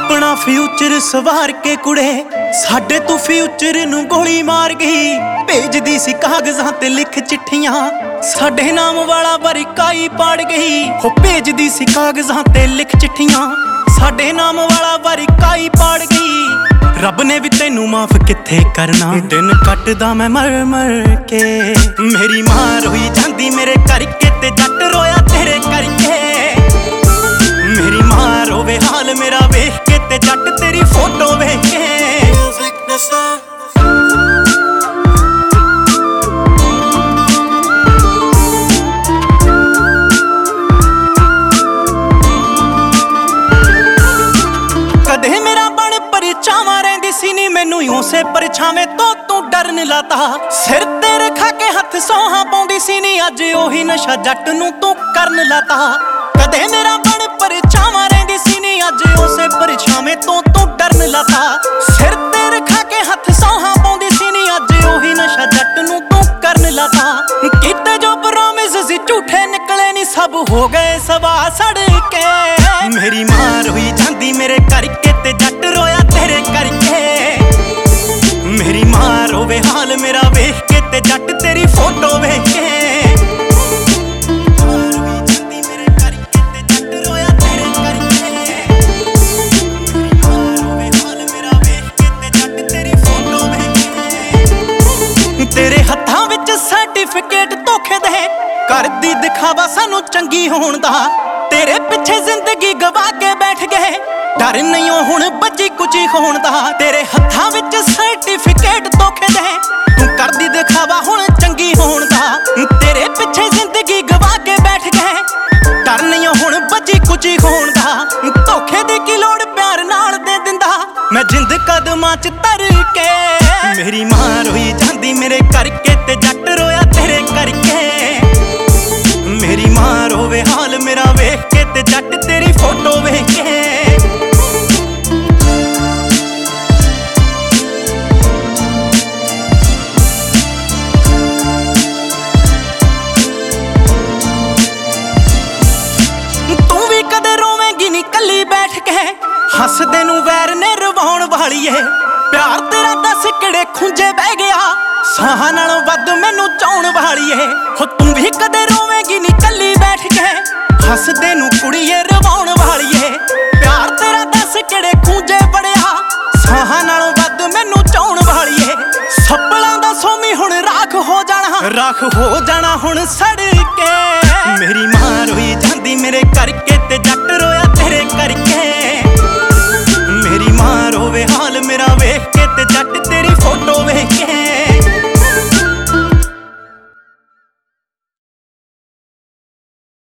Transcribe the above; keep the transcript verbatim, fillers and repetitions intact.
अपना फ्यूचर सवार के कुड़े साडे तू फ्यूचर नू गोली मार गई। भेजदी सी कागजां ते लिख चिट्ठियां साडे नाम वाला बरकाई पाड़ गई। हो भेजदी सी कागजां ते लिख चिट्ठियां साडे नाम वाला बरकाई पाड़ गई। रब ने भी तेनू माफ किथे करना, दिन कटदा मैं मर मर के। मेरी मां रोई जांदी मेरे करके ते जट रोया तेरे करके। मेरी मां रोवे हाल मेरा वेख के ते जट तेरी फोटो वेख के। कदे मेरा बन परछावां रहिंदी सी नी मैनू यूं परछावें तो तू डरन लाता। सिर ते रखा के हथ सोहां पाउंदी सी नी अज ओही नशा जट नू तू करन लाता। कदे मेरा बन परछावां रहिंदी सी नी अज उसे परछावें तो तू डरन लाता। सिर ते रखा के हथ सोहां पाउंदी सी नी अज ओही नशा जट नू तू करन लाता। कीते जो प्रॉमिस सी झूठे निकले नी सब हो गए सवा सड़ के। मेरी मां रोई जांदी मेरे करके ते जट रोया तेरे करके। मेरी मां रोवे हाल मेरा वेख के ते जट तेरी फोटो वेख के। तेरे हत्थां विच सर्टिफिकेट धोखे दे करदी दिखावा सानू चंगी होण दा। तेरे पिछे जिंदगी गवा के बैठ गए डर नहीं हुण बची कुची होण दा। तेरे हत्थां विच सर्टिफिकेट धोखे दे तू करदी दिखावा हुण चंगी होण दा। तेरे पिछे जिंदगी गवा के बैठ गए डर नहीं हुण बची कुची होण दा। धोखे दी की लोड़ प्यार नाल दे दिंदा मैं जिंद कदमां च तर के। मेरी मां रोई जांदी मेरे करके ते जट रोया तेरे करके। मेरी मां रोवे हाल मेरा वेख के ते जट तेरी फोटो वेख के। तू भी कदे रोवेंगी नी कल्ली बैठ के हसदे नू वैर ने रवाउण वालीए। प्यार तेरा दस किड़े खुंजे बह गया साहां नालों वध मैनू चाउण वालीए। हो तू भी कदे रोवेंगी नी कल्ली बैठ के हसदे नू कुड़ीए रवाउण वालीए। प्यार तेरा दस किड़े खुंजे बड़िया साहां नालों वध मैनू चाउण वालीए। सपलां दा सोमी हुण राख हो जाना राख हो जाना हुण सड़ के। मेरी मां रोई जांदी मेरे करके